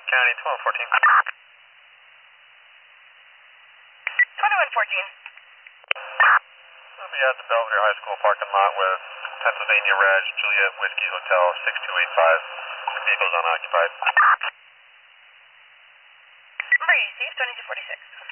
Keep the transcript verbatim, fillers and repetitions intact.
County, twenty-one fourteen. twenty-one fourteen. We'll be at the Belvedere High School parking lot with Pennsylvania Reg, Juliet Whiskey Hotel, six two eight five. The vehicle's unoccupied. Number receive, twenty-two forty-six.